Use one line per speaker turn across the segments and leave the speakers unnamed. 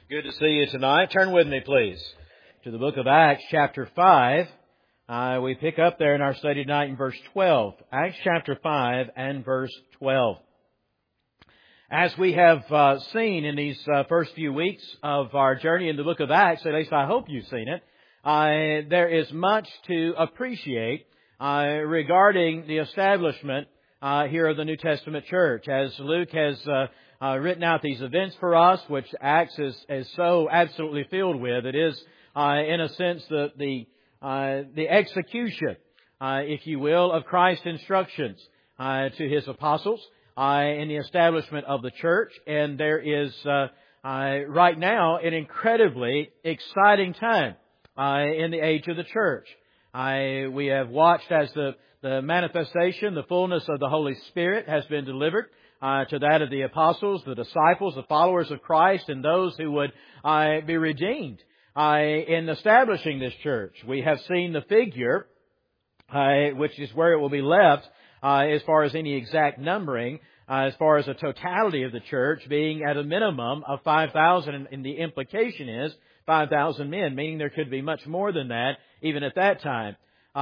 Good to see you tonight. Turn with me, please, to the book of Acts, chapter 5. We pick up there in our study tonight in verse 12. Acts chapter 5 and verse 12. As we have seen in these first few weeks of our journey in the book of Acts, at least I hope you've seen it, there is much to appreciate regarding the establishment here of the New Testament church. As Luke has written out these events for us, which Acts is so absolutely filled with. It is, in a sense, the execution, if you will, of Christ's instructions to His apostles in the establishment of the church. And there is right now an incredibly exciting time in the age of the church. We have watched as the manifestation, the fullness of the Holy Spirit has been delivered to that of the apostles, the disciples, the followers of Christ, and those who would be redeemed in establishing this church. We have seen the figure, which is where it will be left as far as any exact numbering, as far as the totality of the church being at a minimum of 5,000, and the implication is 5,000 men, meaning there could be much more than that even at that time.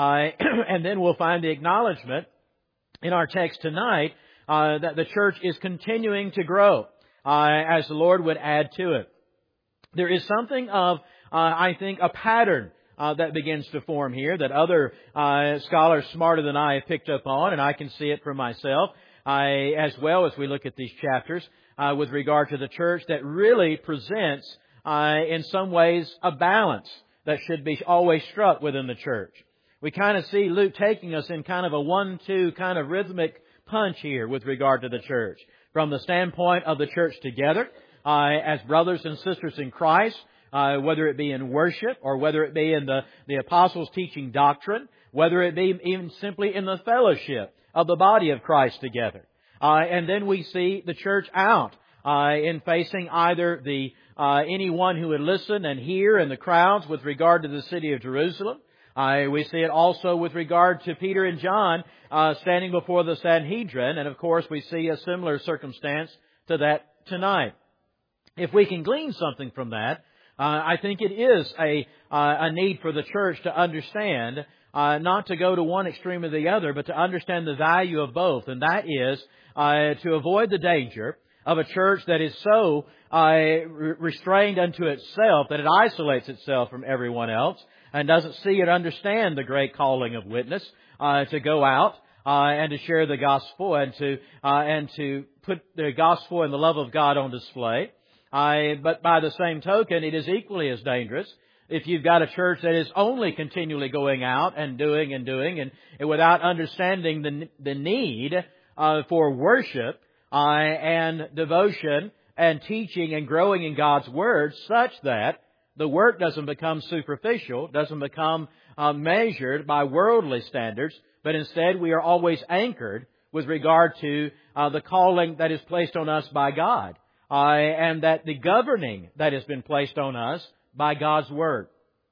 And then we'll find the acknowledgement in our text tonight that the church is continuing to grow as the Lord would add to it. There is something of, I think, a pattern that begins to form here that other scholars smarter than I have picked up on, and I can see it for myself as well as we look at these chapters with regard to the church that really presents in some ways a balance that should be always struck within the church. We kind of see Luke taking us in kind of a 1-2 kind of rhythmic punch here with regard to the church. From the standpoint of the church together, as brothers and sisters in Christ, whether it be in worship or whether it be in the apostles teaching doctrine, whether it be even simply in the fellowship of the body of Christ together. And then we see the church out in facing either anyone who would listen and hear in the crowds with regard to the city of Jerusalem. We see it also with regard to Peter and John standing before the Sanhedrin, and of course we see a similar circumstance to that tonight. If we can glean something from that, I think it is a need for the church to understand, not to go to one extreme or the other, but to understand the value of both, and that is to avoid the danger of a church that is so restrained unto itself that it isolates itself from everyone else and doesn't see or understand the great calling of witness to go out and to share the gospel and to put the gospel and the love of God on display. But by the same token, it is equally as dangerous if you've got a church that is only continually going out and doing and without understanding the need for worship and devotion and teaching and growing in God's Word, such that the work doesn't become superficial, doesn't become measured by worldly standards, but instead we are always anchored with regard to the calling that is placed on us by God, and that the governing that has been placed on us by God's Word.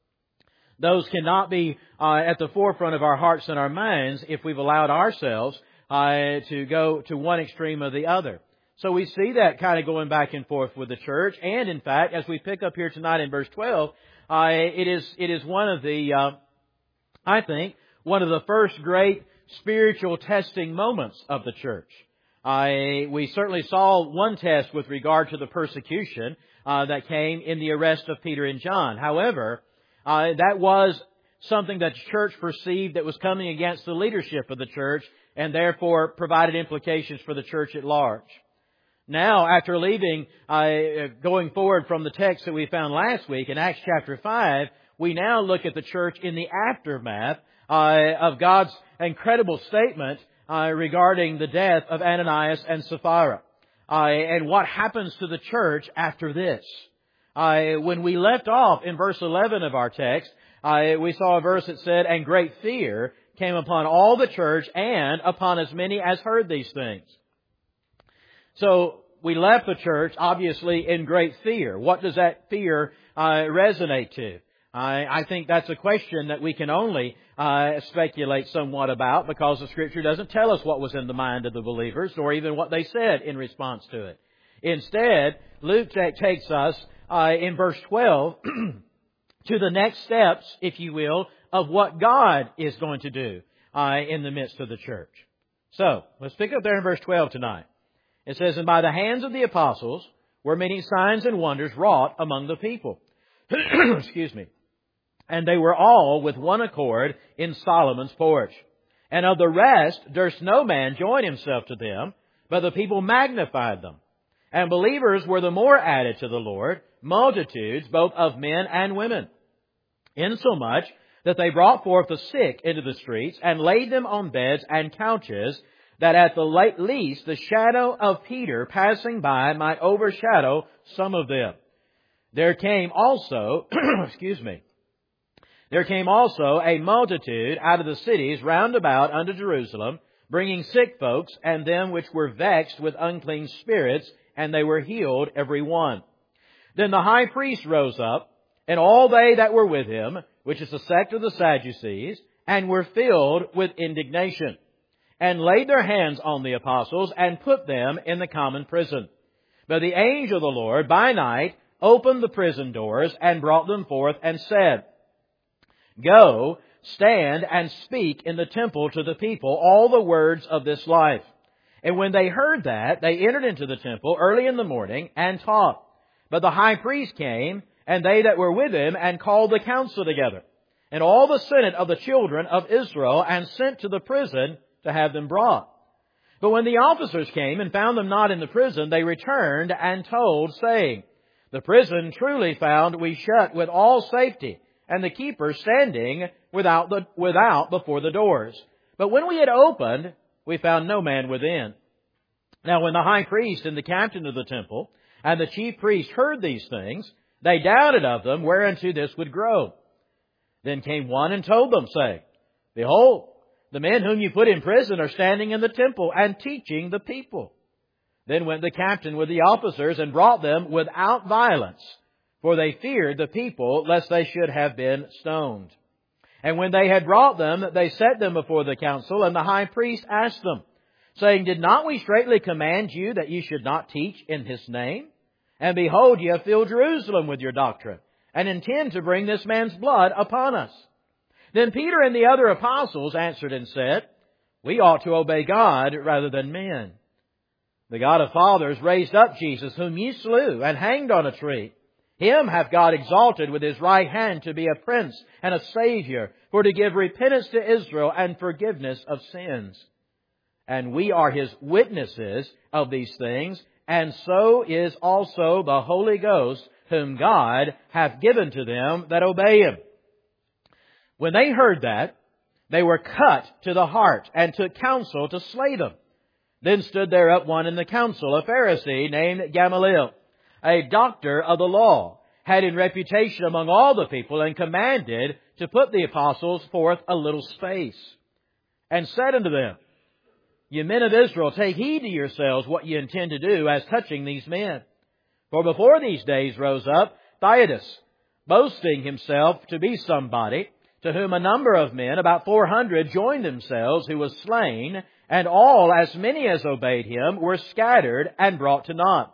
Those cannot be at the forefront of our hearts and our minds if we've allowed ourselves to go to one extreme or the other. So we see that kind of going back and forth with the church. And in fact, as we pick up here tonight in verse 12, it is one of the, I think, one of the first great spiritual testing moments of the church. We certainly saw one test with regard to the persecution that came in the arrest of Peter and John. However, that was something that the church perceived that was coming against the leadership of the church, and therefore provided implications for the church at large. Now, after leaving, going forward from the text that we found last week in Acts chapter 5, we now look at the church in the aftermath of God's incredible statement regarding the death of Ananias and Sapphira. And what happens to the church after this. When we left off in verse 11 of our text, we saw a verse that said, "And great fear came upon all the church and upon as many as heard these things." So we left the church, obviously, in great fear. What does that fear resonate to? I think that's a question that we can only speculate somewhat about, because the Scripture doesn't tell us what was in the mind of the believers, or even what they said in response to it. Instead, Luke takes us in verse 12 to the next steps, if you will, of what God is going to do in the midst of the church. So, let's pick up there in verse 12 tonight. It says, "And by the hands of the apostles were many signs and wonders wrought among the people." Excuse me. "And they were all with one accord in Solomon's porch. And of the rest durst no man join himself to them, but the people magnified them. And believers were the more added to the Lord, multitudes both of men and women. Insomuch that they brought forth the sick into the streets, and laid them on beds and couches, that at the least the shadow of Peter passing by might overshadow some of them. There came also, there came also a multitude out of the cities round about unto Jerusalem, bringing sick folks, and them which were vexed with unclean spirits, and they were healed every one. Then the high priest rose up, and all they that were with him, which is the sect of the Sadducees, and were filled with indignation, and laid their hands on the apostles, and put them in the common prison. But the angel of the Lord by night opened the prison doors, and brought them forth, and said, Go, stand and speak in the temple to the people all the words of this life. And when they heard that, they entered into the temple early in the morning, and taught. But the high priest came, and they that were with him, and called the council together, and all the senate of the children of Israel, and sent to the prison to have them brought. But when the officers came and found them not in the prison, they returned and told, saying, The prison truly found we shut with all safety, and the keeper standing without before the doors. But when we had opened, we found no man within. Now when the high priest and the captain of the temple and the chief priest heard these things, they doubted of them whereunto this would grow. Then came one and told them, saying, Behold, the men whom you put in prison are standing in the temple and teaching the people. Then went the captain with the officers and brought them without violence, for they feared the people, lest they should have been stoned. And when they had brought them, they set them before the council, and the high priest asked them, saying, Did not we straitly command you that you should not teach in His name? And behold, ye have filled Jerusalem with your doctrine, and intend to bring this man's blood upon us. Then Peter and the other apostles answered and said, We ought to obey God rather than men. The God of fathers raised up Jesus, whom ye slew, and hanged on a tree. Him hath God exalted with His right hand to be a prince and a Savior, for to give repentance to Israel and forgiveness of sins. And we are His witnesses of these things, and so is also the Holy Ghost, whom God hath given to them that obey Him. When they heard that, they were cut to the heart, and took counsel to slay them. Then stood there up one in the council, a Pharisee named Gamaliel, a doctor of the law, had in reputation among all the people, and commanded to put the apostles forth a little space, and said unto them, Ye men of Israel, take heed to yourselves what ye intend to do as touching these men. For before these days rose up Theudas, boasting himself to be somebody, to whom a number of men, about 400, joined themselves, who was slain, and all, as many as obeyed him, were scattered and brought to naught.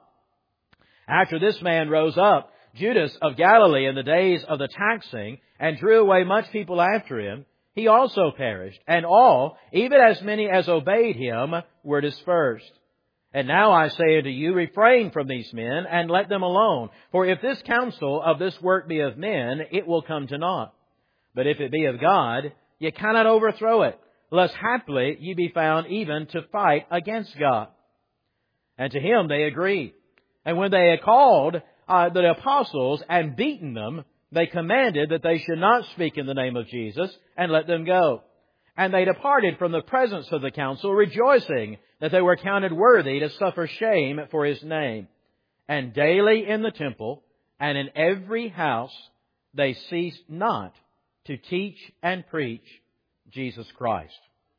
After this man rose up Judas of Galilee in the days of the taxing, and drew away much people after him. He also perished, and all, even as many as obeyed him, were dispersed. And now I say unto you, refrain from these men, and let them alone. For if this counsel of this work be of men, it will come to naught. But if it be of God, ye cannot overthrow it, lest haply ye be found even to fight against God. And to him they agreed. And when they had called the apostles and beaten them, they commanded that they should not speak in the name of Jesus, and let them go. And they departed from the presence of the council, rejoicing that they were counted worthy to suffer shame for His name. And daily in the temple and in every house they ceased not to teach and preach Jesus Christ.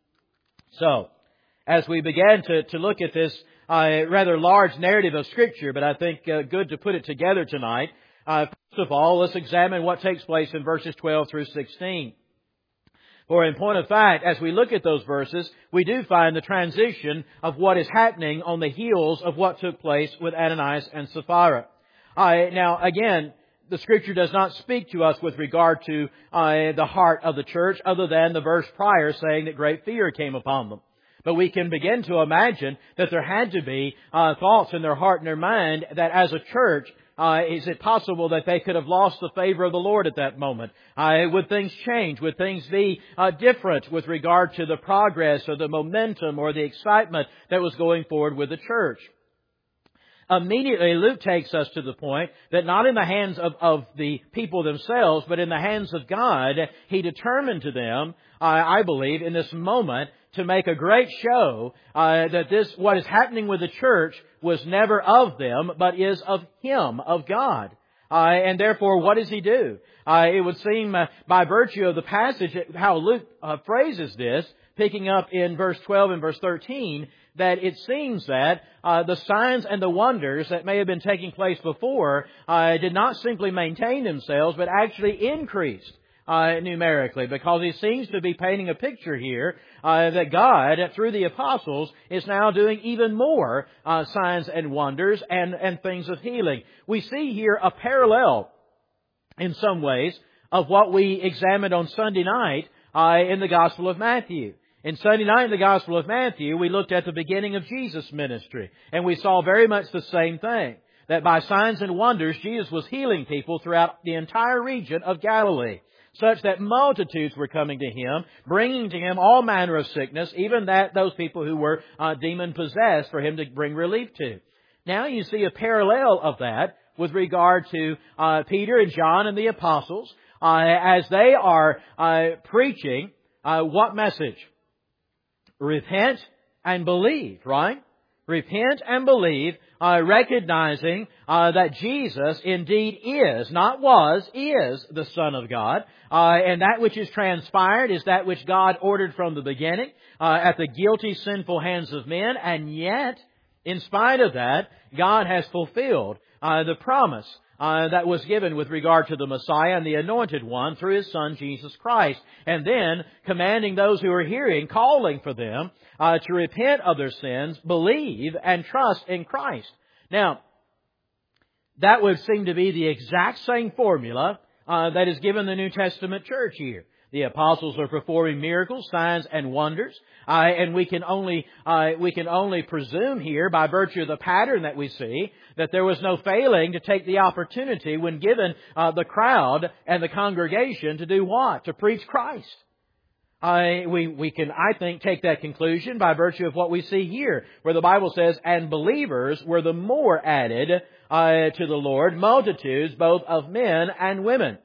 So, as we began to look at this rather large narrative of Scripture, but I think good to put it together tonight, first of all, let's examine what takes place in verses 12 through 16. For in point of fact, as we look at those verses, we do find the transition of what is happening on the heels of what took place with Ananias and Sapphira. Now, again, the Scripture does not speak to us with regard to the heart of the church, other than the verse prior saying that great fear came upon them. But we can begin to imagine that there had to be thoughts in their heart and their mind that as a church, is it possible that they could have lost the favor of the Lord at that moment? Would things change? Would things be different with regard to the progress or the momentum or the excitement that was going forward with the church? Immediately, Luke takes us to the point that not in the hands of the people themselves, but in the hands of God, He determined to them, I believe, in this moment, to make a great show that what is happening with the church was never of them, but is of Him, of God. And therefore, what does He do? It would seem, by virtue of the passage, how Luke phrases this, picking up in verse 12 and verse 13, that it seems that the signs and the wonders that may have been taking place before did not simply maintain themselves, but actually increased numerically, because he seems to be painting a picture here that God, through the apostles, is now doing even more signs and wonders and things of healing. We see here a parallel, in some ways, of what we examined on Sunday night in the Gospel of Matthew. In Sunday night in the Gospel of Matthew, we looked at the beginning of Jesus' ministry, and we saw very much the same thing, that by signs and wonders, Jesus was healing people throughout the entire region of Galilee, such that multitudes were coming to Him, bringing to Him all manner of sickness, even those people who were demon-possessed, for Him to bring relief to. Now you see a parallel of that with regard to Peter and John and the apostles, as they are preaching what message? Repent and believe, right? Repent and believe, recognizing that Jesus indeed is, not was, is the Son of God. And that which is transpired is that which God ordered from the beginning at the guilty, sinful hands of men. And yet, in spite of that, God has fulfilled the promise that was given with regard to the Messiah and the Anointed One through His Son, Jesus Christ. And then commanding those who are hearing, calling for them to repent of their sins, believe, and trust in Christ. Now, that would seem to be the exact same formula that is given the New Testament church here. The apostles are performing miracles, signs, and wonders, and we can only presume here, by virtue of the pattern that we see, that there was no failing to take the opportunity when given the crowd and the congregation to do what? To preach Christ. We can, I think, take that conclusion by virtue of what we see here, where the Bible says, "And believers were the more added to the Lord, multitudes both of men and women."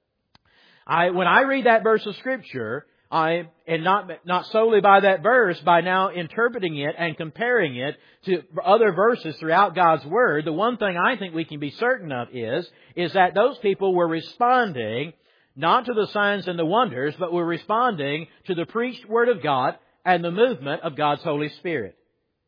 When I read that verse of Scripture, and not solely by that verse, by now interpreting it and comparing it to other verses throughout God's Word, the one thing I think we can be certain of is that those people were responding not to the signs and the wonders, but were responding to the preached Word of God and the movement of God's Holy Spirit.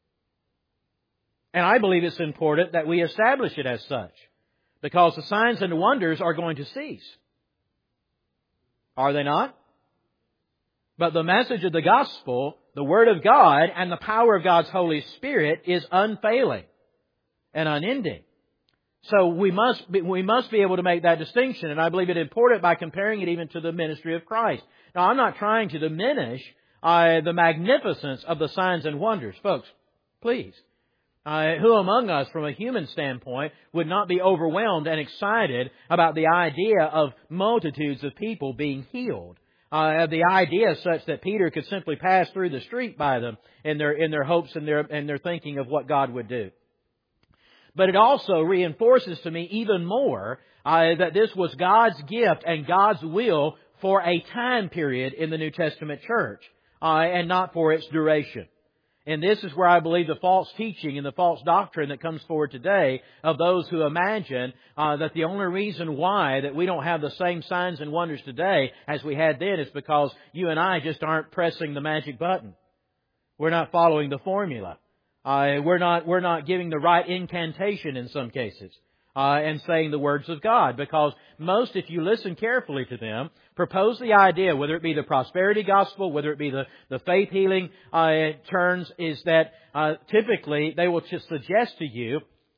And I believe it's important that we establish it as such, because the signs and the wonders are going to cease. Are they not? But the message of the gospel, the Word of God, and the power of God's Holy Spirit is unfailing and unending. So we must be able to make that distinction, and I believe it important by comparing it even to the ministry of Christ. Now, I'm not trying to diminish the magnificence of the signs and wonders. Folks, please. Who among us, from a human standpoint, would not be overwhelmed and excited about the idea of multitudes of people being healed? The idea such that Peter could simply pass through the street by them in their hopes and their thinking of what God would do. But it also reinforces to me even more that this was God's gift and God's will for a time period in the New Testament church, and not for its duration. And this is where I believe the false teaching and the false doctrine that comes forward today of those who imagine that the only reason why that we don't have the same signs and wonders today as we had then is because you and I just aren't pressing the magic button. We're not following the formula. We're not giving the right incantation in some cases. And saying the words of God. Because most, if you listen carefully to them, propose the idea, whether it be the prosperity gospel, whether it be the faith healing turns, is that typically they will just suggest to you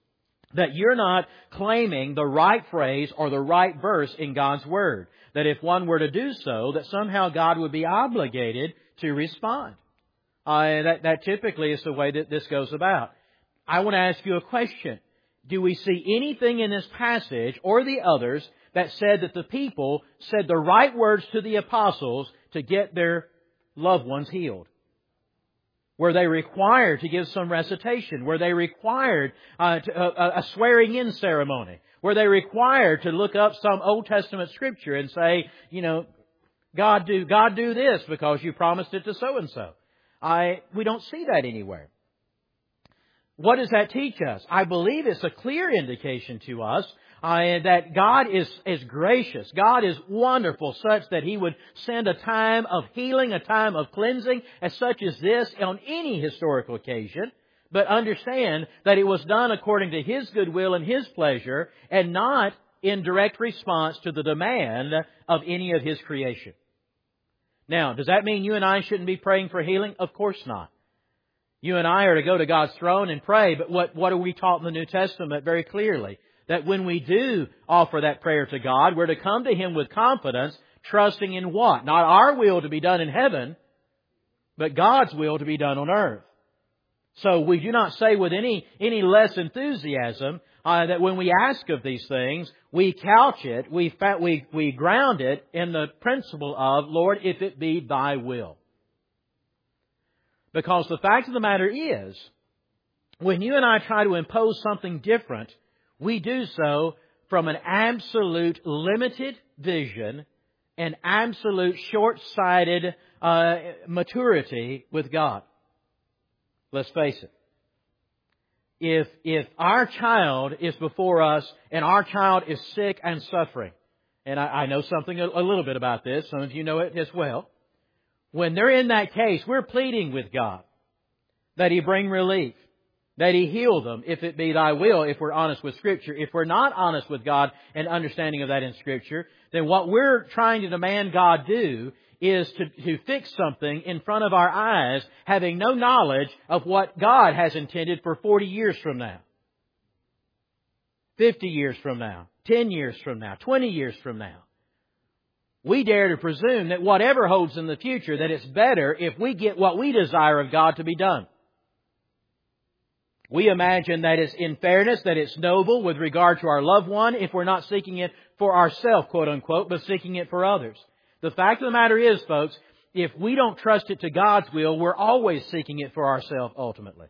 that you're not claiming the right phrase or the right verse in God's Word. That if one were to do so, that somehow God would be obligated to respond. That typically is the way that this goes about. I want to ask you a question. Do we see anything in this passage or the others that said that the people said the right words to the apostles to get their loved ones healed? Were they required to give some recitation? Were they required a swearing-in ceremony? Were they required to look up some Old Testament Scripture and say, God do this because you promised it to so-and-so? We don't see that anywhere. What does that teach us? I believe it's a clear indication to us that God is gracious. God is wonderful, such that He would send a time of healing, a time of cleansing, as such as this on any historical occasion. But understand that it was done according to His goodwill and His pleasure, and not in direct response to the demand of any of His creation. Now, does that mean you and I shouldn't be praying for healing? Of course not. You and I are to go to God's throne and pray, but what are we taught in the New Testament very clearly? That when we do offer that prayer to God, we're to come to Him with confidence, trusting in what? Not our will to be done in heaven, but God's will to be done on earth. So we do not say with any less enthusiasm that when we ask of these things, we couch it, we ground it in the principle of, Lord, if it be Thy will. Because the fact of the matter is, when you and I try to impose something different, we do so from an absolute limited vision and absolute short-sighted maturity with God. Let's face it. If our child is before us and our child is sick and suffering, and I know something a little bit about this, some of you know it as well. When they're in that case, we're pleading with God that He bring relief, that He heal them, if it be Thy will, if we're honest with Scripture. If we're not honest with God and understanding of that in Scripture, then what we're trying to demand God do is to fix something in front of our eyes, having no knowledge of what God has intended for 40 years from now, 50 years from now, 10 years from now, 20 years from now. We dare to presume that whatever holds in the future, that it's better if we get what we desire of God to be done. We imagine that it's in fairness, that it's noble with regard to our loved one if we're not seeking it for ourselves, quote unquote, but seeking it for others. The fact of the matter is, folks, if we don't trust it to God's will, we're always seeking it for ourselves ultimately.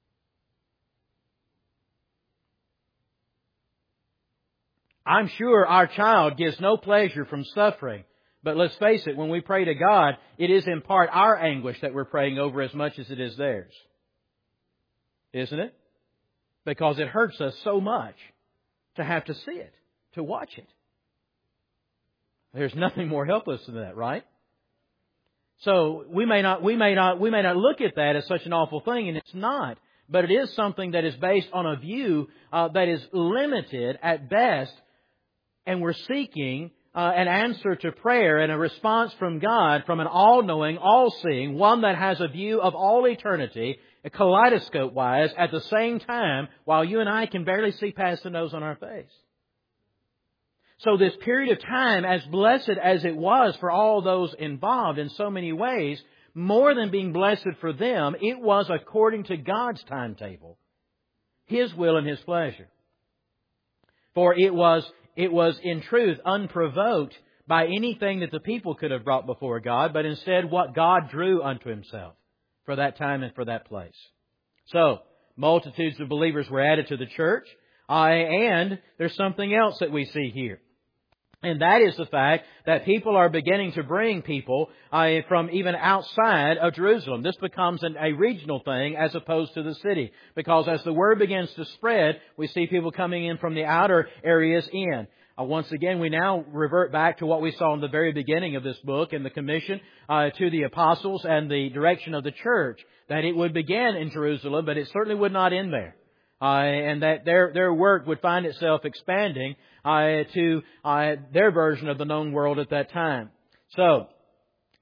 I'm sure our child gets no pleasure from suffering. But let's face it, when we pray to God, it is in part our anguish that we're praying over as much as it is theirs. Isn't it? Because it hurts us so much to have to see it, to watch it. There's nothing more helpless than that, right? So we may not look at that as such an awful thing, and it's not. But it is something that is based on a view that is limited at best, and we're seeking an answer to prayer and a response from God, from an all-knowing, all-seeing, one that has a view of all eternity, kaleidoscope-wise, at the same time, while you and I can barely see past the nose on our face. So this period of time, as blessed as it was for all those involved in so many ways, more than being blessed for them, it was according to God's timetable, His will and His pleasure. For it was in truth unprovoked by anything that the people could have brought before God, but instead what God drew unto Himself for that time and for that place. So, multitudes of believers were added to the church, and there's something else that we see here. And that is the fact that people are beginning to bring people from even outside of Jerusalem. This becomes a regional thing as opposed to the city. Because as the word begins to spread, we see people coming in from the outer areas in. Once again, we now revert back to what we saw in the very beginning of this book and the commission to the apostles and the direction of the church. That it would begin in Jerusalem, but it certainly would not end there. And that their work would find itself expanding to their version of the known world at that time. So,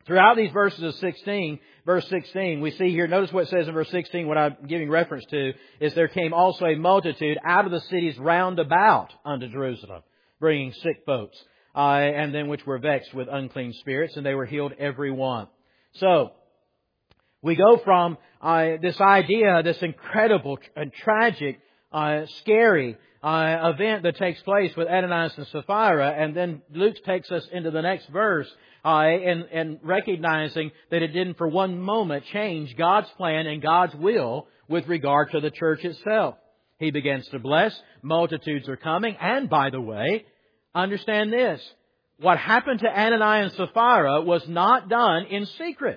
Throughout these verses of 16, verse 16, we see here, notice what it says in verse 16, what I'm giving reference to, is there came also a multitude out of the cities round about unto Jerusalem, bringing sick folks, and them which were vexed with unclean spirits, and they were healed every one. So, we go from this idea, this incredible and tragic, scary event that takes place with Ananias and Sapphira, and then Luke takes us into the next verse, and recognizing that it didn't for one moment change God's plan and God's will with regard to the church itself. He begins to bless, multitudes are coming, and by the way, understand this, what happened to Ananias and Sapphira was not done in secret.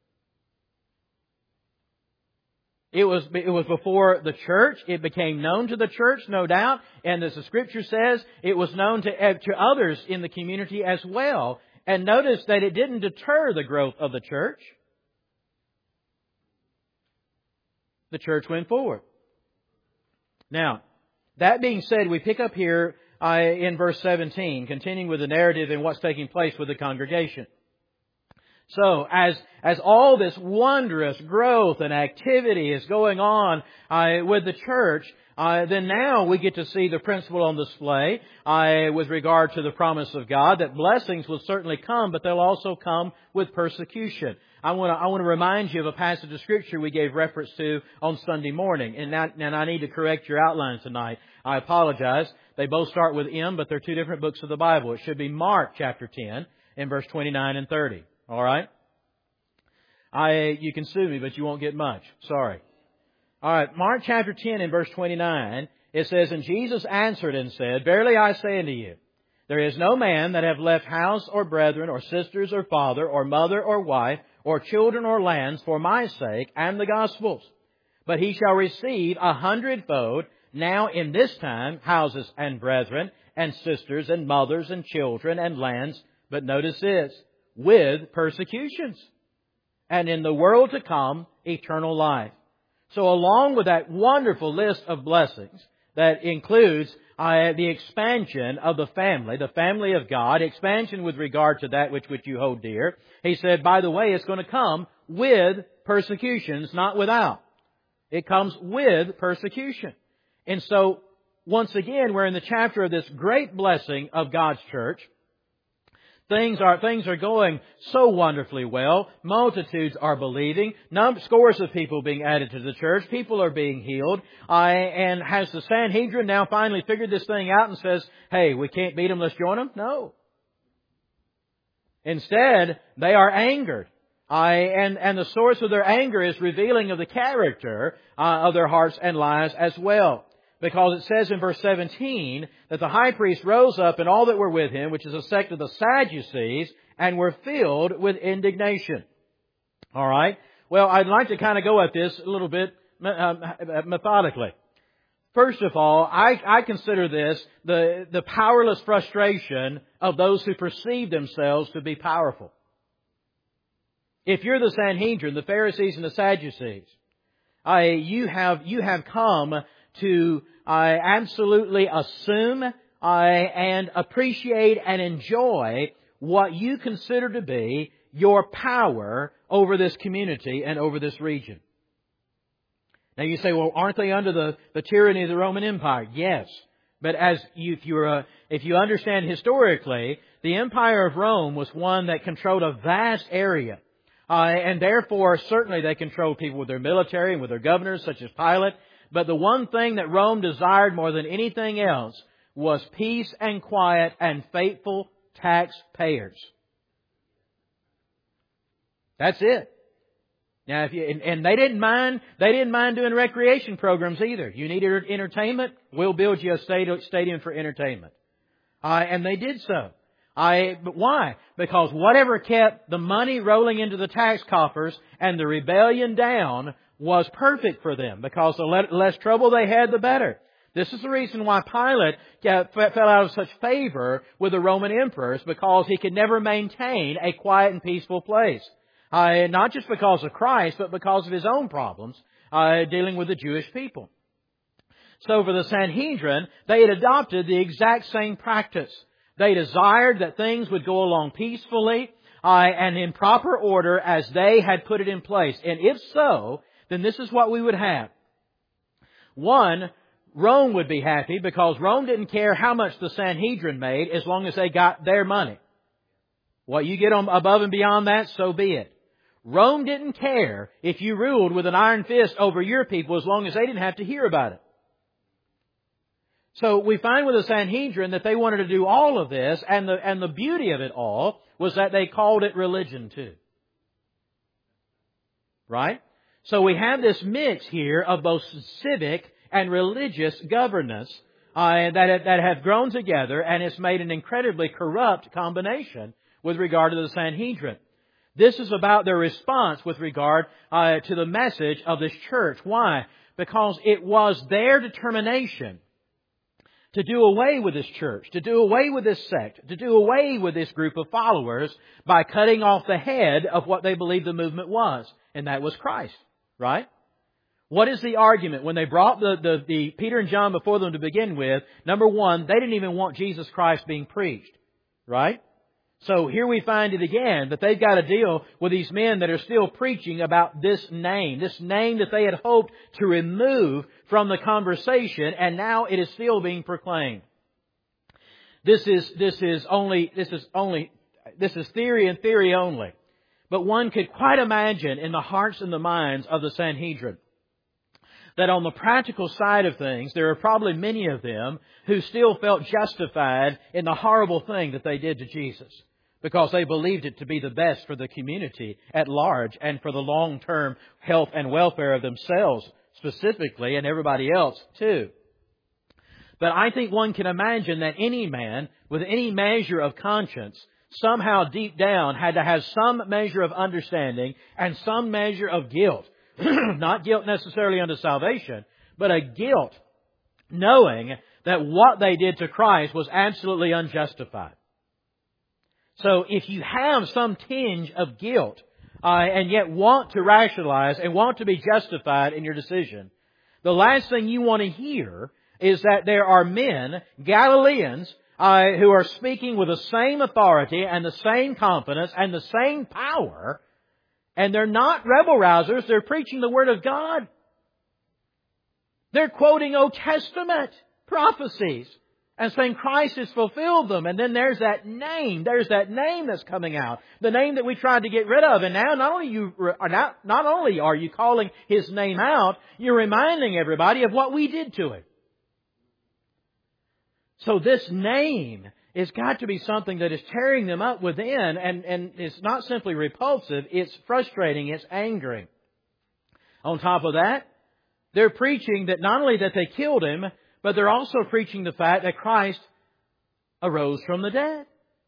It was before the church. It became known to the church, no doubt. And as the Scripture says, it was known to others in the community as well. And notice that it didn't deter the growth of the church. The church went forward. Now, that being said, we pick up here in verse 17, continuing with the narrative and what's taking place with the congregation. So, as all this wondrous growth and activity is going on with the church, then now we get to see the principle on display with regard to the promise of God, that blessings will certainly come, but they'll also come with persecution. I want to remind you of a passage of Scripture we gave reference to on Sunday morning, and I need to correct your outline tonight. I apologize. They both start with M, but they're two different books of the Bible. It should be Mark chapter 10 and verse 29 and 30. All right? You can sue me, but you won't get much. Sorry. All right. Mark chapter 10 and verse 29, it says, And Jesus answered and said, Verily I say unto you, there is no man that have left house or brethren or sisters or father or mother or wife or children or lands for my sake and the gospel's, but he shall receive 100-fold now in this time houses and brethren and sisters and mothers and children and lands. But notice this, with persecutions, and in the world to come, eternal life. So along with that wonderful list of blessings that includes the expansion of the family of God, expansion with regard to that which you hold dear, he said, by the way, it's going to come with persecutions, not without. It comes with persecution. And so, once again, we're in the chapter of this great blessing of God's church. Things are going so wonderfully well. Multitudes are believing. Scores of people being added to the church. People are being healed. And has the Sanhedrin now finally figured this thing out and says, hey, we can't beat them, let's join them? No. Instead, they are angered. And the source of their anger is revealing of the character of their hearts and lives as well. Because it says in verse 17 that the high priest rose up and all that were with him, which is a sect of the Sadducees, and were filled with indignation. All right. Well, I'd like to kind of go at this a little bit methodically. First of all, I consider this the powerless frustration of those who perceive themselves to be powerful. If you're the Sanhedrin, the Pharisees and the Sadducees, you have come to absolutely assume and appreciate and enjoy what you consider to be your power over this community and over this region. Now you say, well, aren't they under the tyranny of the Roman Empire? Yes. But if you understand historically, the Empire of Rome was one that controlled a vast area. And therefore, certainly they controlled people with their military and with their governors, such as Pilate. But the one thing that Rome desired more than anything else was peace and quiet and faithful taxpayers. That's it. Now, and they didn't mind doing recreation programs either. You need entertainment? We'll build you a stadium for entertainment. And they did so. But why? Because whatever kept the money rolling into the tax coffers and the rebellion down was perfect for them, because the less trouble they had, the better. This is the reason why Pilate fell out of such favor with the Roman emperors, because he could never maintain a quiet and peaceful place. Not just because of Christ, but because of his own problems dealing with the Jewish people. So for the Sanhedrin, they had adopted the exact same practice. They desired that things would go along peacefully. and in proper order as they had put it in place. And if so, then this is what we would have. One, Rome would be happy because Rome didn't care how much the Sanhedrin made as long as they got their money. What you get on above and beyond that, so be it. Rome didn't care if you ruled with an iron fist over your people as long as they didn't have to hear about it. So we find with the Sanhedrin that they wanted to do all of this, and the beauty of it all was that they called it religion too. Right? So we have this mix here of both civic and religious governance that have grown together, and it's made an incredibly corrupt combination with regard to the Sanhedrin. This is about their response with regard to the message of this church. Why? Because it was their determination to do away with this church, to do away with this sect, to do away with this group of followers by cutting off the head of what they believed the movement was, and that was Christ. Right? What is the argument? When they brought the Peter and John before them to begin with, number one, they didn't even want Jesus Christ being preached. Right? So here we find it again, that they've got to deal with these men that are still preaching about this name that they had hoped to remove from the conversation, and now it is still being proclaimed. This is theory and theory only. But one could quite imagine in the hearts and the minds of the Sanhedrin that on the practical side of things, there are probably many of them who still felt justified in the horrible thing that they did to Jesus, because they believed it to be the best for the community at large and for the long-term health and welfare of themselves specifically, and everybody else too. But I think one can imagine that any man with any measure of conscience somehow deep down had to have some measure of understanding and some measure of guilt. Not guilt necessarily unto salvation, but a guilt knowing that what they did to Christ was absolutely unjustified. So if you have some tinge of guilt and yet want to rationalize and want to be justified in your decision, the last thing you want to hear is that there are men, Galileans, who are speaking with the same authority and the same confidence and the same power, and they're not rebel-rousers, they're preaching the Word of God. They're quoting Old Testament prophecies and saying Christ has fulfilled them. And then there's that name that's coming out. The name that we tried to get rid of. And now not only are you calling His name out, you're reminding everybody of what we did to Him. So this name has got to be something that is tearing them up within, and it's not simply repulsive, it's frustrating, it's angering. On top of that, they're preaching that not only that they killed Him, but they're also preaching the fact that Christ arose from the dead.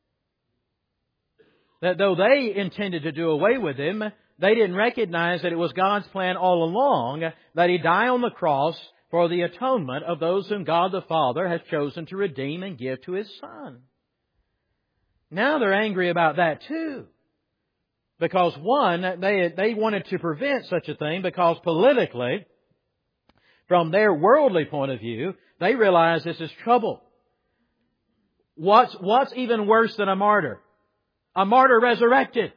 That though they intended to do away with Him, they didn't recognize that it was God's plan all along that He die on the cross for the atonement of those whom God the Father has chosen to redeem and give to His Son. Now they're angry about that too. Because one, they wanted to prevent such a thing because politically, from their worldly point of view, they realize this is trouble. What's even worse than a martyr? A martyr resurrected.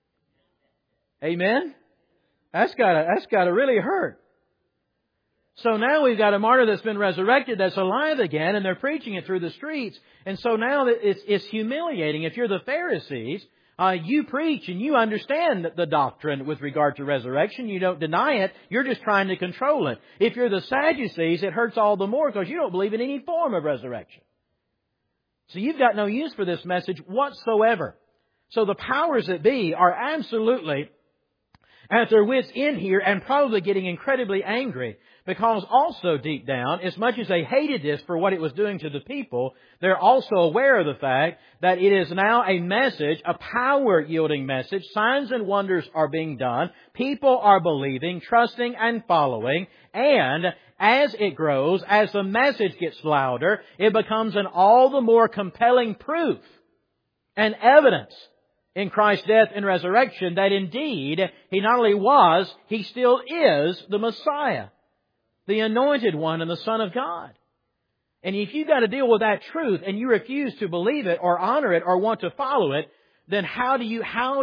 Amen? That's gotta really hurt. So now we've got a martyr that's been resurrected, that's alive again, and they're preaching it through the streets. And so now it's humiliating. If you're the Pharisees, you preach and you understand the doctrine with regard to resurrection. You don't deny it. You're just trying to control it. If you're the Sadducees, it hurts all the more because you don't believe in any form of resurrection. So you've got no use for this message whatsoever. So the powers that be are absolutely at their wits' end here and probably getting incredibly angry. Because also deep down, as much as they hated this for what it was doing to the people, they're also aware of the fact that it is now a message, a power-yielding message. Signs and wonders are being done. People are believing, trusting, and following. And as it grows, as the message gets louder, it becomes an all the more compelling proof and evidence in Christ's death and resurrection that indeed He not only was, He still is the Messiah, the Anointed One and the Son of God. And if you've got to deal with that truth and you refuse to believe it or honor it or want to follow it, then how do you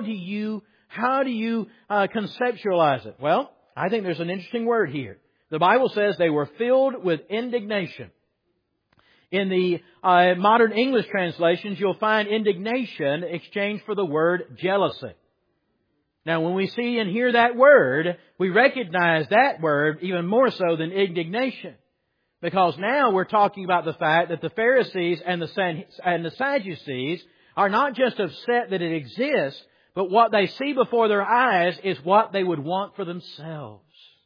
conceptualize it? Well, I think there's an interesting word here. The Bible says they were filled with indignation. In the modern English translations, you'll find indignation exchanged for the word jealousy. Now, when we see and hear that word, we recognize that word even more so than indignation. Because now we're talking about the fact that the Pharisees and the Sadducees are not just upset that it exists, but what they see before their eyes is what they would want for themselves.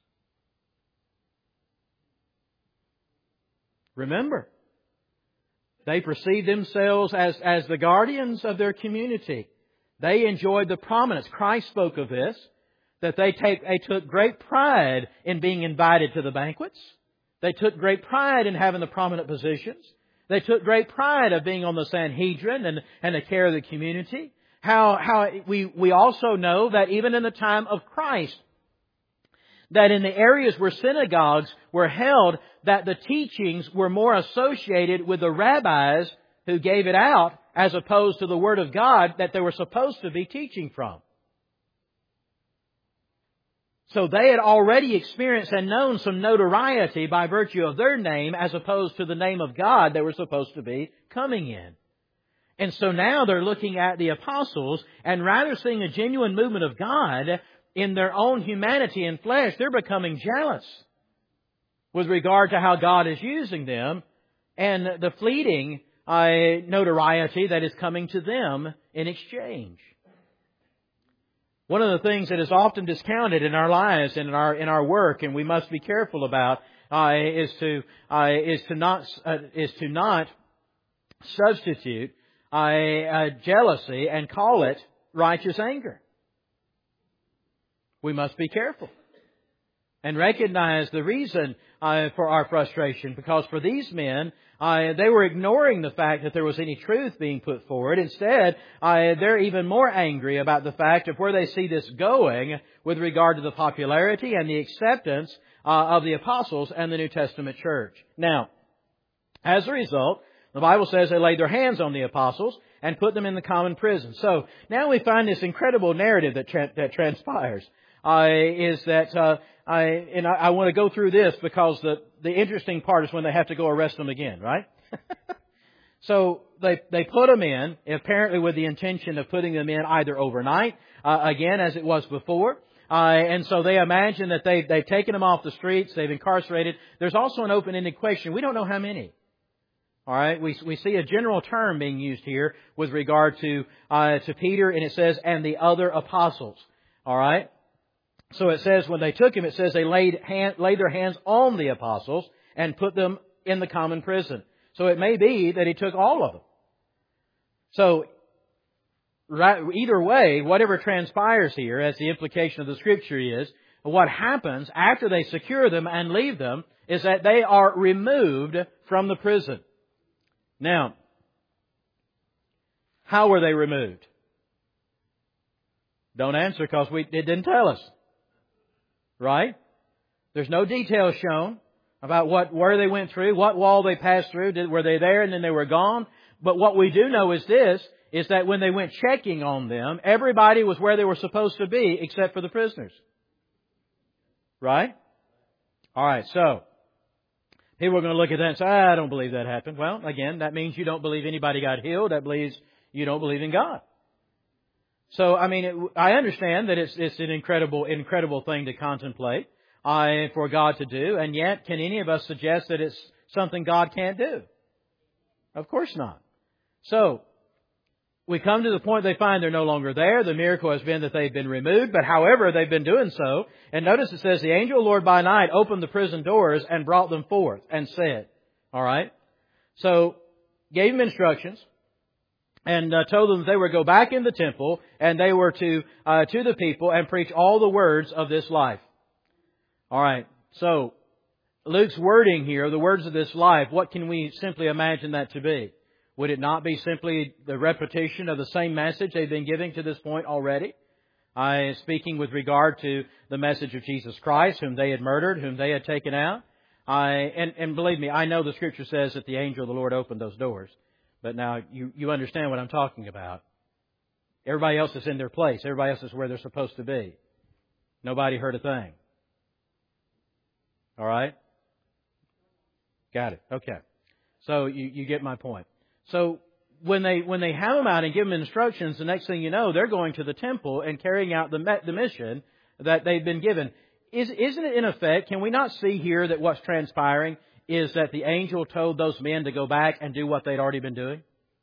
Remember, they perceived themselves as the guardians of their community. They enjoyed the prominence. Christ spoke of this, that they took great pride in being invited to the banquets. They took great pride in having the prominent positions. They took great pride of being on the Sanhedrin and the care of the community. We also know that even in the time of Christ, that in the areas where synagogues were held, that the teachings were more associated with the rabbis who gave it out as opposed to the Word of God that they were supposed to be teaching from. So they had already experienced and known some notoriety by virtue of their name as opposed to the name of God they were supposed to be coming in. And so now they're looking at the apostles and rather seeing a genuine movement of God in their own humanity and flesh, they're becoming jealous with regard to how God is using them and the fleeting notoriety that is coming to them in exchange. One of the things that is often discounted in our lives and in our work, and we must be careful about, is to not substitute jealousy and call it righteous anger. We must be careful and recognize the reason for our frustration, because for these men, they were ignoring the fact that there was any truth being put forward. Instead, they're even more angry about the fact of where they see this going with regard to the popularity and the acceptance of the apostles and the New Testament church. Now, as a result, the Bible says they laid their hands on the apostles and put them in the common prison. So now we find this incredible narrative that transpires. I want to go through this because the interesting part is when they have to go arrest them again, right? So they put them in, apparently with the intention of putting them in either overnight, again as it was before. And so they imagine that they've taken them off the streets, they've incarcerated. There's also an open-ended question. We don't know how many. All right, we see a general term being used here with regard to Peter, and it says, and the other apostles. All right. So it says when they took him, it says they laid their hands on the apostles and put them in the common prison. So it may be that he took all of them. So either way, whatever transpires here, as the implication of the Scripture is, what happens after they secure them and leave them is that they are removed from the prison. Now, how were they removed? Don't answer because it didn't tell us. Right? There's no details shown about where they went through, what wall they passed through. Were they there and then they were gone? But what we do know is that when they went checking on them, everybody was where they were supposed to be except for the prisoners. Right? Alright, so people are going to look at that and say, I don't believe that happened. Well, again, that means you don't believe anybody got healed. That means you don't believe in God. So, I understand that it's an incredible thing to contemplate for God to do, and yet, can any of us suggest that it's something God can't do? Of course not. So, we come to the point they find they're no longer there. The miracle has been that they've been removed, but however, they've been doing so. And notice it says, the angel of the Lord by night opened the prison doors and brought them forth and said, all right? So, gave them instructions. And told them they were to go back in the temple and they were to the people and preach all the words of this life. All right. So Luke's wording here, the words of this life, what can we simply imagine that to be? Would it not be simply the repetition of the same message they've been giving to this point already? Speaking with regard to the message of Jesus Christ, whom they had murdered, whom they had taken out. And believe me, I know the Scripture says that the angel of the Lord opened those doors. But now you understand what I'm talking about. Everybody else is in their place. Everybody else is where they're supposed to be. Nobody heard a thing. All right? Got it. Okay. So you get my point. So when they have them out and give them instructions, the next thing you know, they're going to the temple and carrying out the mission that they've been given. Isn't it in effect, can we not see here that what's transpiring is that the angel told those men to go back and do what they'd already been doing?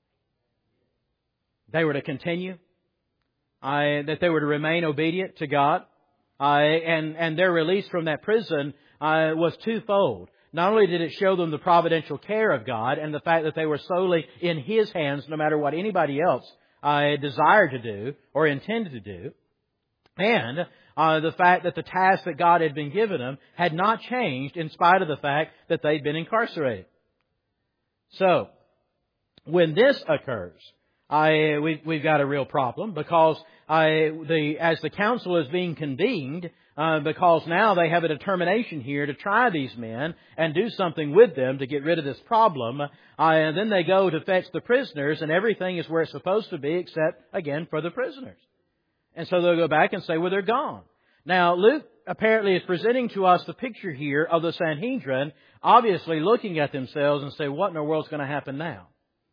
They were to continue. That they were to remain obedient to God. And their release from that prison was twofold. Not only did it show them the providential care of God and the fact that they were solely in His hands no matter what anybody else desired to do or intended to do, and the fact that the task that God had been given them had not changed in spite of the fact that they'd been incarcerated. So, when this occurs, we've got a real problem because as the council is being convened, because now they have a determination here to try these men and do something with them to get rid of this problem. And then they go to fetch the prisoners, and everything is where it's supposed to be except, again, for the prisoners. And so they'll go back and say, well, they're gone. Now, Luke apparently is presenting to us the picture here of the Sanhedrin, obviously looking at themselves and say, what in the world's going to happen now?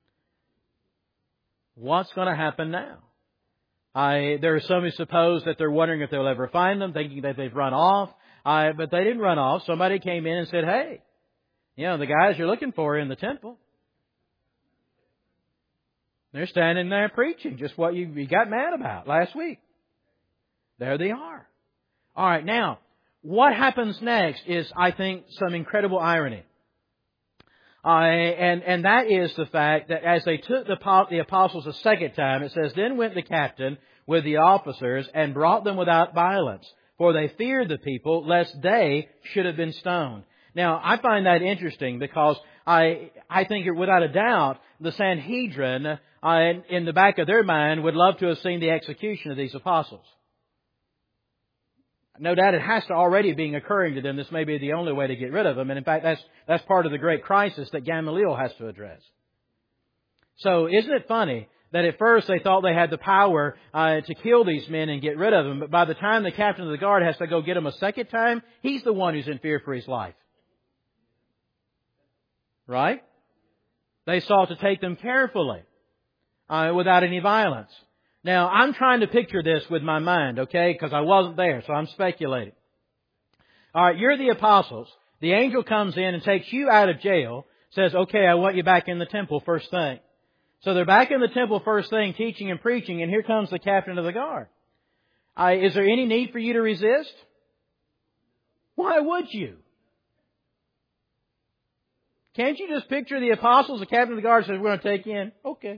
What's going to happen now? There are some who suppose that they're wondering if they'll ever find them, thinking that they've run off. But they didn't run off. Somebody came in and said, hey, the guys you're looking for are in the temple. They're standing there preaching just what you got mad about last week. There they are. All right, now, what happens next is, I think, some incredible irony. And that is the fact that as they took the apostles a second time, it says, then went the captain with the officers and brought them without violence, for they feared the people, lest they should have been stoned. Now, I find that interesting because I think without a doubt, the Sanhedrin, in the back of their mind, would love to have seen the execution of these apostles. No doubt it has to already be occurring to them. This may be the only way to get rid of them. And in fact, that's part of the great crisis that Gamaliel has to address. So isn't it funny that at first they thought they had the power to kill these men and get rid of them, but by the time the captain of the guard has to go get them a second time, he's the one who's in fear for his life. Right? They sought to take them carefully, without any violence. Now, I'm trying to picture this with my mind, okay? Because I wasn't there, so I'm speculating. All right, you're the apostles. The angel comes in and takes you out of jail, says, okay, I want you back in the temple first thing. So they're back in the temple first thing, teaching and preaching, and here comes the captain of the guard. Is there any need for you to resist? Why would you? Can't you just picture the apostles? The captain of the guard says, we're going to take you in. Okay.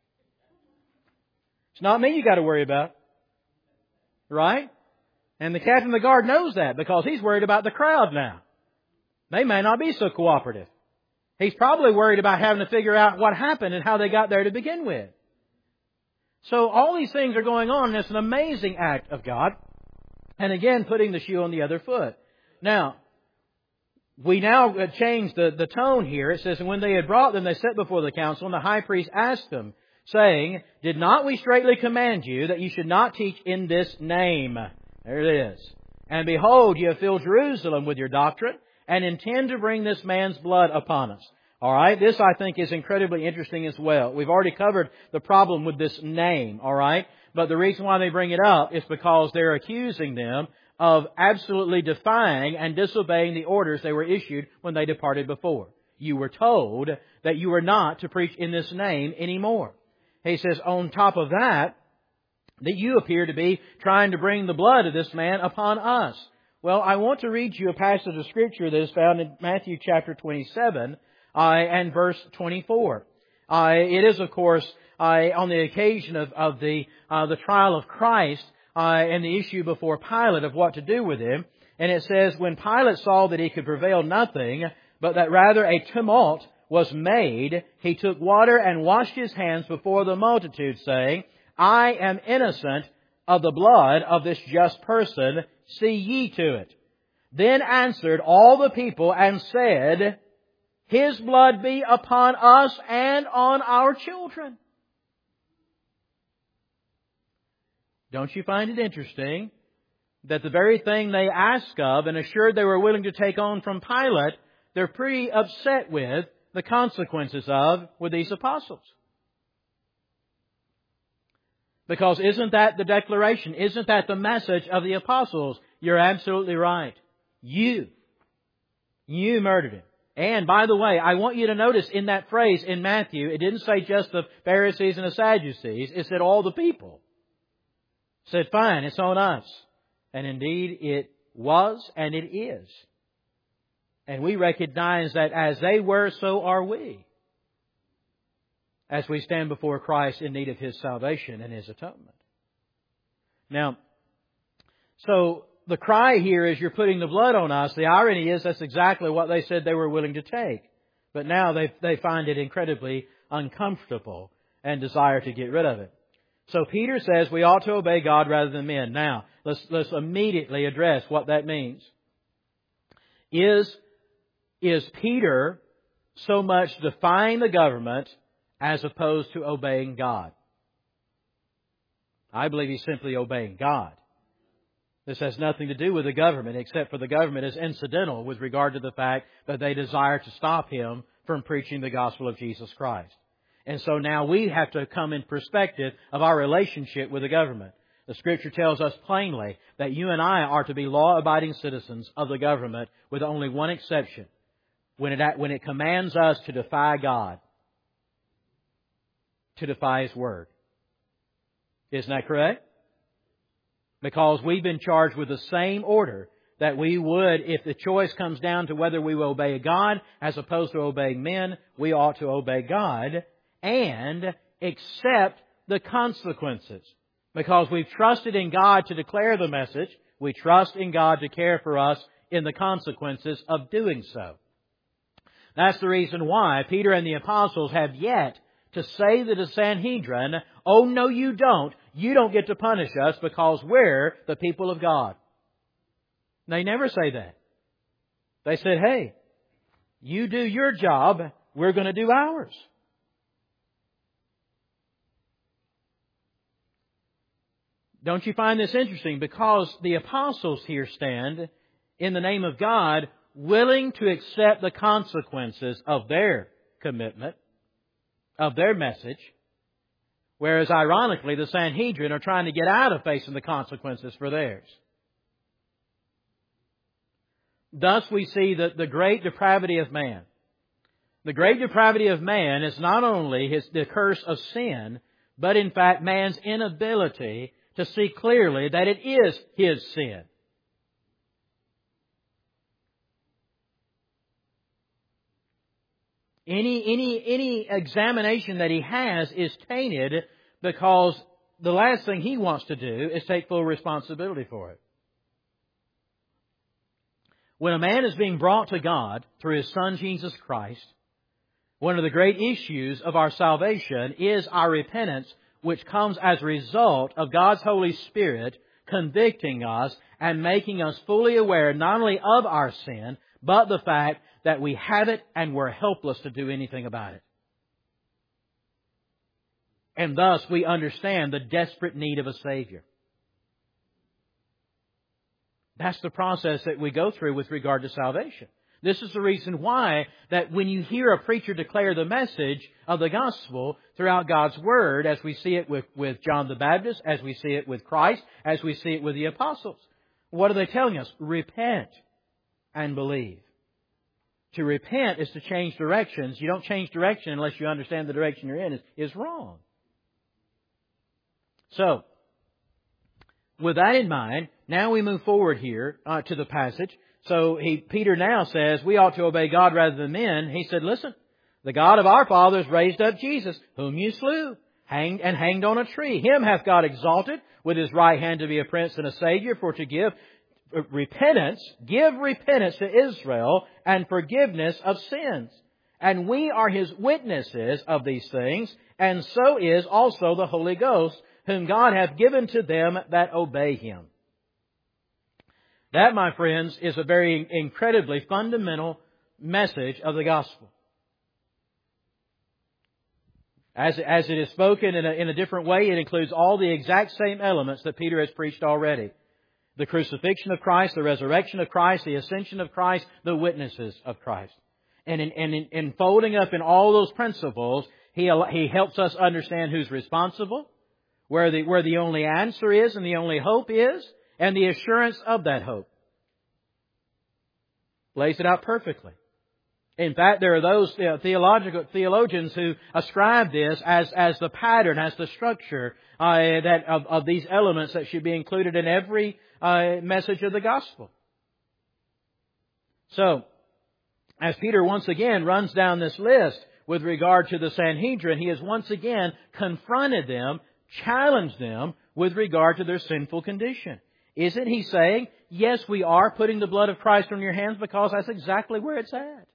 It's not me you got to worry about. Right? And the captain of the guard knows that because he's worried about the crowd now. They may not be so cooperative. He's probably worried about having to figure out what happened and how they got there to begin with. So all these things are going on, and it's an amazing act of God. And again, putting the shoe on the other foot. Now, we now change the tone here. It says, and when they had brought them, they set before the council, and the high priest asked them, saying, did not we straitly command you that you should not teach in this name? There it is. And behold, you have filled Jerusalem with your doctrine, and intend to bring this man's blood upon us. All right, this I think is incredibly interesting as well. We've already covered the problem with this name, all right? But the reason why they bring it up is because they're accusing them of absolutely defying and disobeying the orders they were issued when they departed before. You were told that you were not to preach in this name anymore. He says, on top of that you appear to be trying to bring the blood of this man upon us. Well, I want to read you a passage of Scripture that is found in Matthew chapter 27 and verse 24. It is, of course, on the occasion of the trial of Christ and the issue before Pilate of what to do with him. And it says, when Pilate saw that he could prevail nothing, but that rather a tumult was made, he took water and washed his hands before the multitude, saying, I am innocent of the blood of this just person. See ye to it. Then answered all the people and said, his blood be upon us and on our children. Don't you find it interesting that the very thing they asked of and assured they were willing to take on from Pilate, they're pretty upset with the consequences of with these apostles? Because isn't that the declaration? Isn't that the message of the apostles? You're absolutely right. You murdered Him. And by the way, I want you to notice in that phrase in Matthew, it didn't say just the Pharisees and the Sadducees. It said all the people. It said, fine, it's on us. And indeed it was and it is. And we recognize that as they were, so are we, as we stand before Christ in need of His salvation and His atonement. Now, so the cry here is, you're putting the blood on us. The irony is that's exactly what they said they were willing to take. But now they find it incredibly uncomfortable and desire to get rid of it. So Peter says we ought to obey God rather than men. Now, let's immediately address what that means. Is Peter so much defying the government as opposed to obeying God? I believe he's simply obeying God. This has nothing to do with the government, except for the government is incidental with regard to the fact that they desire to stop him from preaching the gospel of Jesus Christ. And so now we have to come in perspective of our relationship with the government. The Scripture tells us plainly that you and I are to be law-abiding citizens of the government, with only one exception: when it commands us to defy God, to defy His Word. Isn't that correct? Because we've been charged with the same order that we would, if the choice comes down to whether we will obey God as opposed to obeying men, we ought to obey God and accept the consequences. Because we've trusted in God to declare the message, we trust in God to care for us in the consequences of doing so. That's the reason why Peter and the apostles have yet to say to the Sanhedrin, oh, no, you don't. You don't get to punish us because we're the people of God. They never say that. They said, hey, you do your job, we're going to do ours. Don't you find this interesting? Because the apostles here stand in the name of God, willing to accept the consequences of their commitment, of their message, whereas ironically the Sanhedrin are trying to get out of facing the consequences for theirs. Thus we see the great depravity of man. The great depravity of man is not only the curse of sin, but in fact man's inability to see clearly that it is his sin. Any examination that he has is tainted because the last thing he wants to do is take full responsibility for it. When a man is being brought to God through His Son Jesus Christ, one of the great issues of our salvation is our repentance, which comes as a result of God's Holy Spirit convicting us and making us fully aware not only of our sin, but the fact that we have it and we're helpless to do anything about it. And thus we understand the desperate need of a Savior. That's the process that we go through with regard to salvation. This is the reason why that when you hear a preacher declare the message of the gospel throughout God's Word, as we see it with John the Baptist, as we see it with Christ, as we see it with the apostles, what are they telling us? Repent and believe. To repent is to change directions. You don't change direction unless you understand the direction you're in is wrong. So, with that in mind, now we move forward here to the passage. So Peter now says we ought to obey God rather than men. He said, listen, the God of our fathers raised up Jesus, whom you slew, hanged on a tree. Him hath God exalted with His right hand to be a prince and a Savior, for to give repentance to Israel and forgiveness of sins. And we are His witnesses of these things, and so is also the Holy Ghost, whom God hath given to them that obey Him. That, my friends, is a very incredibly fundamental message of the gospel. As it is spoken in a different way, it includes all the exact same elements that Peter has preached already. The crucifixion of Christ, the resurrection of Christ, the ascension of Christ, the witnesses of Christ. And in folding up in all those principles, he helps us understand who's responsible, where the only answer is and the only hope is, and the assurance of that hope. Lays it out perfectly. In fact, there are those theologians who ascribe this as the pattern, as the structure of these elements that should be included in every message of the gospel. So, as Peter once again runs down this list with regard to the Sanhedrin, he has once again confronted them, challenged them with regard to their sinful condition. Isn't he saying, yes, we are putting the blood of Christ on your hands because that's exactly where it's at?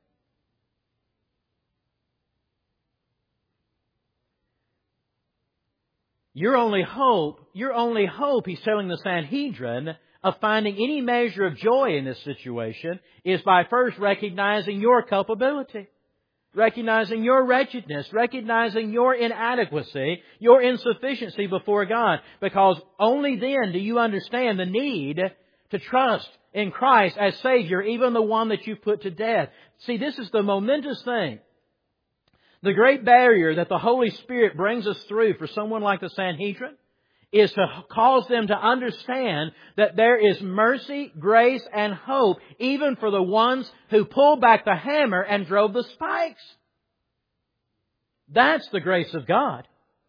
Your only hope, he's telling the Sanhedrin, of finding any measure of joy in this situation is by first recognizing your culpability, recognizing your wretchedness, recognizing your inadequacy, your insufficiency before God. Because only then do you understand the need to trust in Christ as Savior, even the one that you've put to death. See, this is the momentous thing. The great barrier that the Holy Spirit brings us through for someone like the Sanhedrin is to cause them to understand that there is mercy, grace, and hope even for the ones who pulled back the hammer and drove the spikes. That's the grace of God.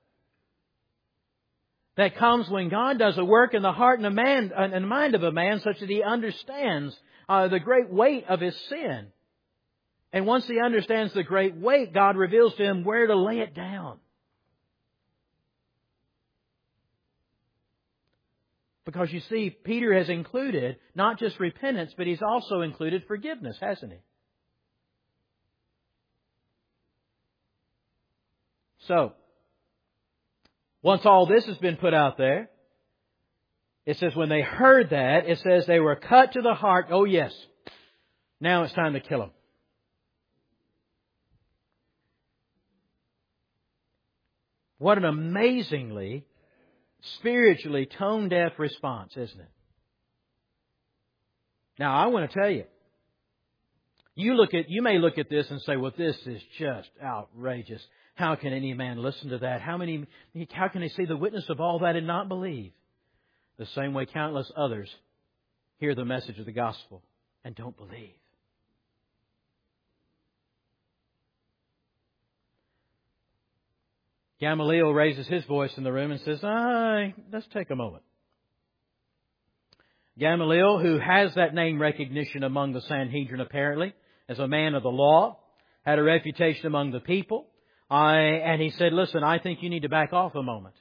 That comes when God does a work in the heart and the mind of a man such that he understands the great weight of his sin. And once he understands the great weight, God reveals to him where to lay it down. Because you see, Peter has included not just repentance, but he's also included forgiveness, hasn't he? So, once all this has been put out there, it says when they heard that, it says they were cut to the heart. Oh yes, now it's time to kill him. What an amazingly, spiritually tone-deaf response, isn't it? Now, I want to tell you, you may look at this and say, well, this is just outrageous. How can any man listen to that? How can they see the witness of all that and not believe? The same way countless others hear the message of the gospel and don't believe. Gamaliel raises his voice in the room and says, let's take a moment. Gamaliel, who has that name recognition among the Sanhedrin apparently, as a man of the law, had a reputation among the people. And he said, listen, I think you need to back off a moment.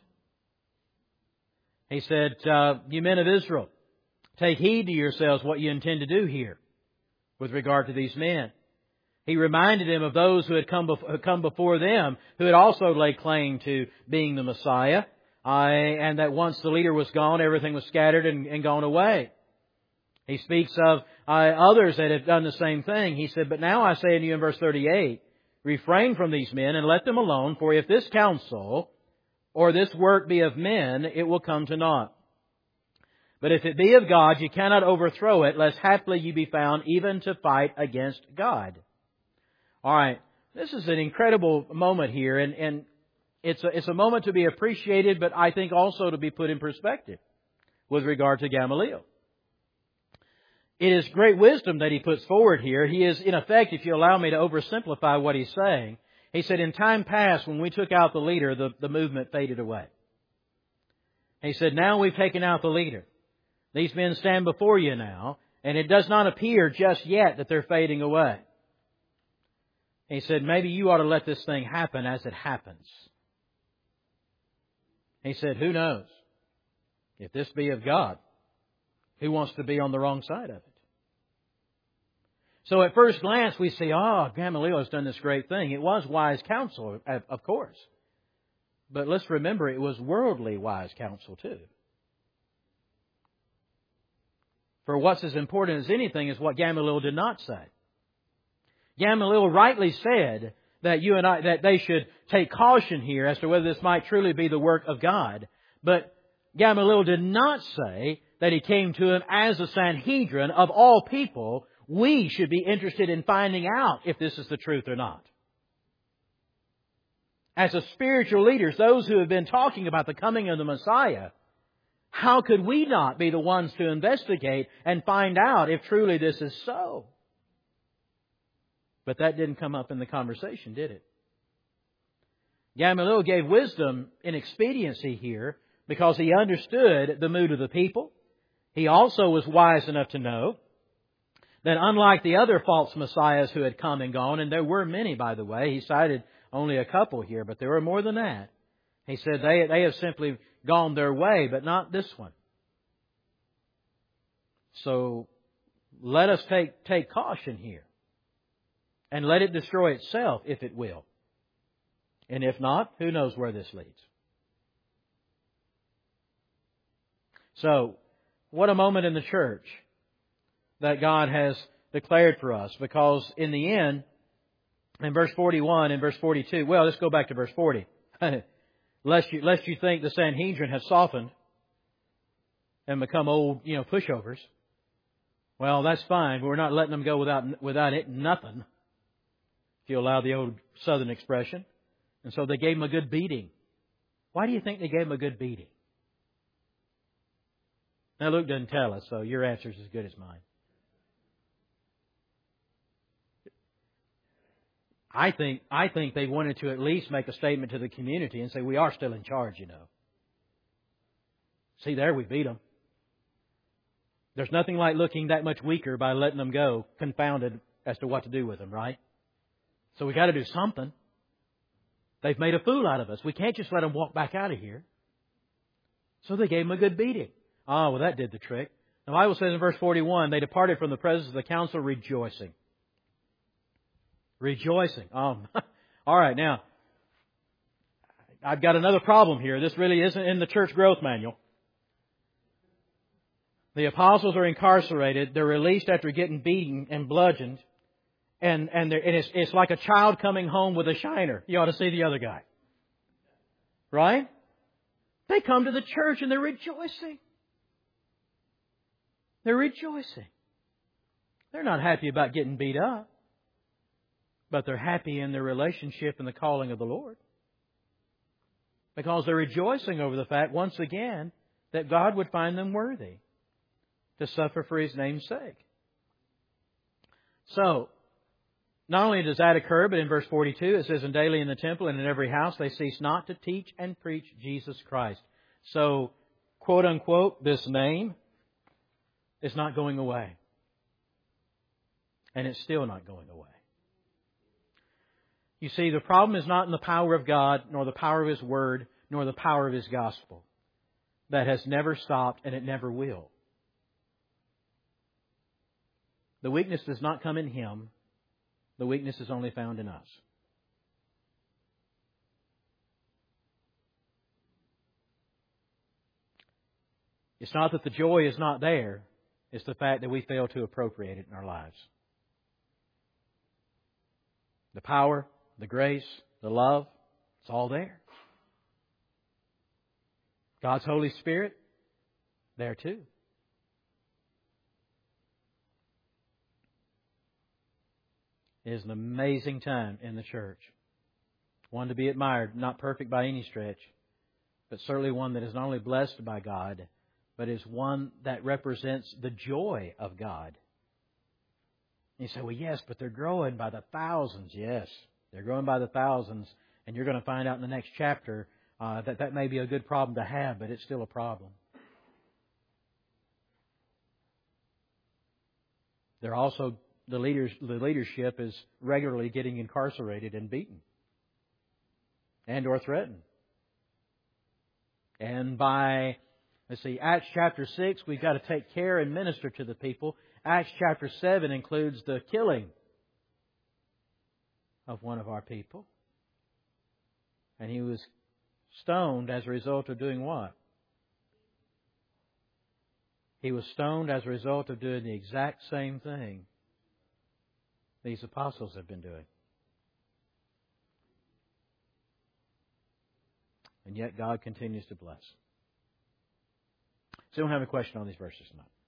He said, you men of Israel, take heed to yourselves what you intend to do here with regard to these men. He reminded them of those who had come before them, who had also laid claim to being the Messiah, and that once the leader was gone, everything was scattered and gone away. He speaks of others that have done the same thing. He said, but now I say unto you in verse 38, refrain from these men and let them alone, for if this counsel or this work be of men, it will come to naught. But if it be of God, you cannot overthrow it, lest haply you be found even to fight against God. All right, this is an incredible moment here, and it's a moment to be appreciated, but I think also to be put in perspective with regard to Gamaliel. It is great wisdom that he puts forward here. He is, in effect, if you allow me to oversimplify what he's saying, he said, in time past, when we took out the leader, the movement faded away. He said, now we've taken out the leader. These men stand before you now, and it does not appear just yet that they're fading away. He said, maybe you ought to let this thing happen as it happens. He said, who knows? If this be of God, who wants to be on the wrong side of it? So at first glance we see, Gamaliel has done this great thing. It was wise counsel, of course. But let's remember, it was worldly wise counsel too. For what's as important as anything is what Gamaliel did not say. Gamaliel rightly said that you and I, that they should take caution here as to whether this might truly be the work of God. But Gamaliel did not say that he came to him as a Sanhedrin of all people. We should be interested in finding out if this is the truth or not. As a spiritual leaders, those who have been talking about the coming of the Messiah, how could we not be the ones to investigate and find out if truly this is so? But that didn't come up in the conversation, did it? Gamaliel gave wisdom in expediency here because he understood the mood of the people. He also was wise enough to know that unlike the other false messiahs who had come and gone, and there were many, by the way, he cited only a couple here, but there were more than that. He said they have simply gone their way, but not this one. So let us take caution here. And let it destroy itself if it will. And if not, who knows where this leads. So, what a moment in the church that God has declared for us. Because in the end, in verse 41 and verse 42, well, let's go back to verse 40. lest you think the Sanhedrin has softened and become old, pushovers. Well, that's fine. We're not letting them go without it, nothing. If you allow the old Southern expression. And so they gave him a good beating. Why do you think they gave him a good beating? Now Luke doesn't tell us, so your answer is as good as mine. I think they wanted to at least make a statement to the community and say, we are still in charge, See, there we beat them. There's nothing like looking that much weaker by letting them go, confounded as to what to do with them, right? So we got to do something. They've made a fool out of us. We can't just let them walk back out of here. So they gave him a good beating. Ah, well, that did the trick. The Bible says in verse 41, they departed from the presence of the council rejoicing. Rejoicing. All right, now, I've got another problem here. This really isn't in the church growth manual. The apostles are incarcerated. They're released after getting beaten and bludgeoned. And it's like a child coming home with a shiner. You ought to see the other guy. Right? They come to the church and they're rejoicing. They're rejoicing. They're not happy about getting beat up. But they're happy in their relationship and the calling of the Lord. Because they're rejoicing over the fact, once again, that God would find them worthy to suffer for His name's sake. So, not only does that occur, but in verse 42 it says, and daily in the temple and in every house they cease not to teach and preach Jesus Christ. So, quote unquote, this name is not going away. And it's still not going away. You see, the problem is not in the power of God, nor the power of His Word, nor the power of His gospel. That has never stopped, and it never will. The weakness does not come in Him. The weakness is only found in us. It's not that the joy is not there. It's the fact that we fail to appropriate it in our lives. The power, the grace, the love, it's all there. God's Holy Spirit, there too. It is an amazing time in the church. One to be admired, not perfect by any stretch, but certainly one that is not only blessed by God, but is one that represents the joy of God. And you say, well, yes, but they're growing by the thousands. Yes, they're growing by the thousands. And you're going to find out in the next chapter that may be a good problem to have, but it's still a problem. They're also, the leadership is regularly getting incarcerated and beaten. And or threatened. And by, Acts chapter 6, we've got to take care and minister to the people. Acts chapter 7 includes the killing of one of our people. And he was stoned as a result of doing what? He was stoned as a result of doing the exact same thing these apostles have been doing. And yet God continues to bless. So, I don't have a question on these verses tonight.